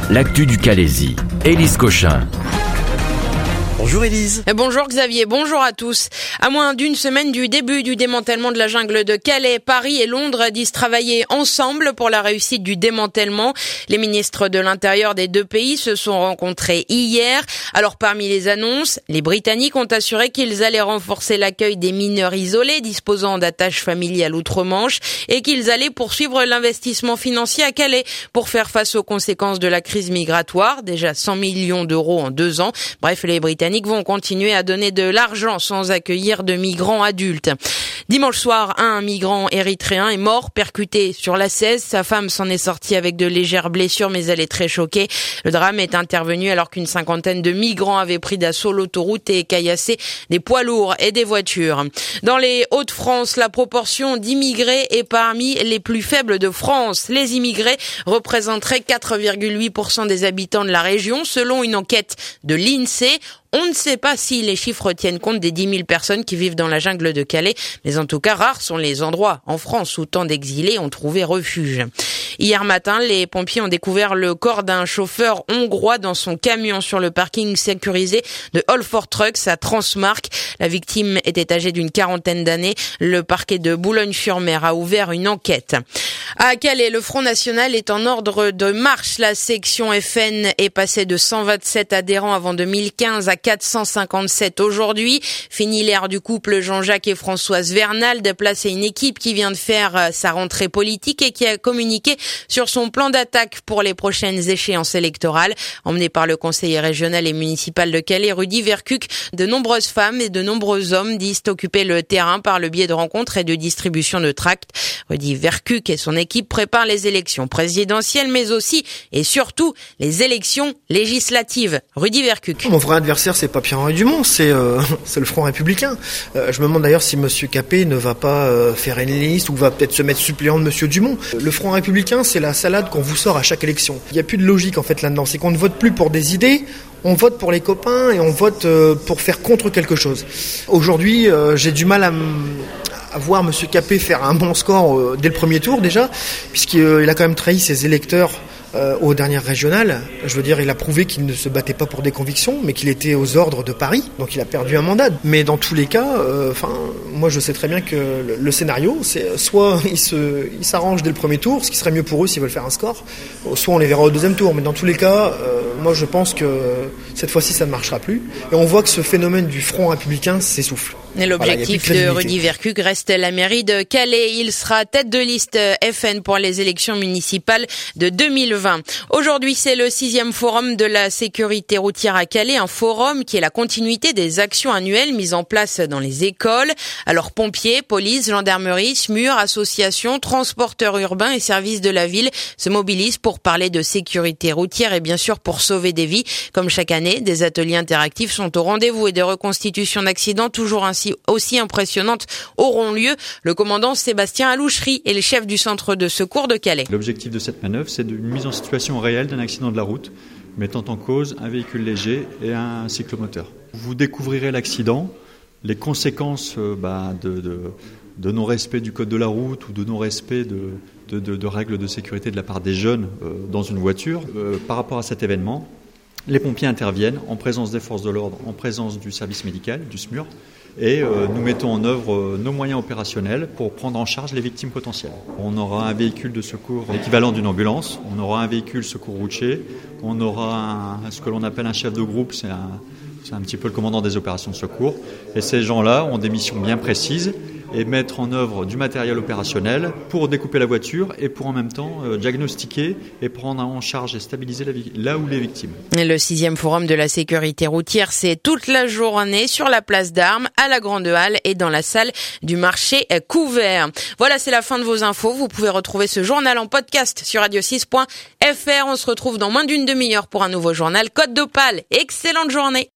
l'actu du Calaisis. Élise Cochin. Bonjour Élise. Bonjour Xavier, bonjour à tous. À moins d'une semaine du début du démantèlement de la jungle de Calais, Paris et Londres disent travailler ensemble pour la réussite du démantèlement. Les ministres de l'Intérieur des deux pays se sont rencontrés hier. Alors parmi les annonces, les Britanniques ont assuré qu'ils allaient renforcer l'accueil des mineurs isolés disposant d'attaches familiales outre-Manche et qu'ils allaient poursuivre l'investissement financier à Calais pour faire face aux conséquences de la crise migratoire, déjà 100 millions d'euros en 2 ans. Bref, les Britanniques vont continuer à donner de l'argent sans accueillir de migrants adultes. Dimanche soir, un migrant érythréen est mort, percuté sur la 16. Sa femme s'en est sortie avec de légères blessures, mais elle est très choquée. Le drame est intervenu alors qu'une cinquantaine de migrants avaient pris d'assaut l'autoroute et caillassé des poids lourds et des voitures. Dans les Hauts-de-France, la proportion d'immigrés est parmi les plus faibles de France. Les immigrés représenteraient 4,8% des habitants de la région, selon une enquête de l'INSEE. On ne sait pas si les chiffres tiennent compte des 10 000 personnes qui vivent dans la jungle de Calais, mais en tout cas, rares sont les endroits en France où tant d'exilés ont trouvé refuge. Hier matin, les pompiers ont découvert le corps d'un chauffeur hongrois dans son camion sur le parking sécurisé de All4 Trucks à Transmark. La victime était âgée d'une quarantaine d'années. Le parquet de Boulogne-sur-Mer a ouvert une enquête. À Calais, le Front National est en ordre de marche. La section FN est passée de 127 adhérents avant 2015 à 457 aujourd'hui. Fini l'ère du couple Jean-Jacques et Françoise Vernal, déplacé une équipe qui vient de faire sa rentrée politique et qui a communiqué sur son plan d'attaque pour les prochaines échéances électorales. Emmené par le conseiller régional et municipal de Calais, Rudy Vercuc, de nombreuses femmes et de nombreux hommes disent occuper le terrain par le biais de rencontres et de distribution de tracts. Rudy Vercuc et son équipe préparent les élections présidentielles, mais aussi et surtout les élections législatives. Rudy Vercuc. Mon vrai adversaire, c'est pas Pierre-Henri Dumont, c'est le Front Républicain. Je me demande d'ailleurs si Monsieur Capet ne va pas faire une liste ou va peut-être se mettre suppléant de Monsieur Dumont. Le Front Républicain, c'est la salade qu'on vous sort à chaque élection. Il n'y a plus de logique en fait là-dedans. C'est qu'on ne vote plus pour des idées, on vote pour les copains et on vote pour faire contre quelque chose. Aujourd'hui, j'ai du mal à voir Monsieur Capet faire un bon score dès le premier tour déjà, puisqu'il a quand même trahi ses électeurs aux dernières régionales. Je veux dire, il a prouvé qu'il ne se battait pas pour des convictions, mais qu'il était aux ordres de Paris, donc il a perdu un mandat. Mais dans tous les cas, moi je sais très bien que le scénario, c'est soit ils s'arrangent dès le premier tour, ce qui serait mieux pour eux s'ils veulent faire un score, soit on les verra au deuxième tour. Mais dans tous les cas, moi je pense que cette fois-ci ça ne marchera plus. Et on voit que ce phénomène du Front Républicain s'essouffle. Et l'objectif de Rudy Vercuc reste la mairie de Calais. Il sera tête de liste FN pour les élections municipales de 2020. Aujourd'hui, c'est le 6e forum de la sécurité routière à Calais, un forum qui est la continuité des actions annuelles mises en place dans les écoles. Alors pompiers, police, gendarmerie, SMUR, associations, transporteurs urbains et services de la ville se mobilisent pour parler de sécurité routière et bien sûr pour sauver des vies. Comme chaque année, des ateliers interactifs sont au rendez-vous et des reconstitutions d'accidents toujours aussi impressionnantes auront lieu. Le commandant Sébastien Alouchery est le chef du centre de secours de Calais. L'objectif de cette manœuvre, c'est une mise en situation réelle d'un accident de la route, mettant en cause un véhicule léger et un cyclomoteur. Vous découvrirez l'accident, les conséquences de non-respect du code de la route ou de non-respect de règles de sécurité de la part des jeunes dans une voiture. Par rapport à cet événement, les pompiers interviennent en présence des forces de l'ordre, en présence du service médical, du SMUR, et nous mettons en œuvre nos moyens opérationnels pour prendre en charge les victimes potentielles. On aura un véhicule de secours équivalent d'une ambulance, on aura un véhicule secours routier, on aura ce que l'on appelle un chef de groupe, c'est un petit peu le commandant des opérations de secours, et ces gens-là ont des missions bien précises et mettre en œuvre du matériel opérationnel pour découper la voiture et pour en même temps diagnostiquer et prendre en charge et stabiliser là où les victimes. Le 6e forum de la sécurité routière, c'est toute la journée sur la place d'Armes, à la Grande Halle et dans la salle du marché couvert. Voilà, c'est la fin de vos infos. Vous pouvez retrouver ce journal en podcast sur radio6.fr. On se retrouve dans moins d'une demi-heure pour un nouveau journal Côte d'Opale. Excellente journée.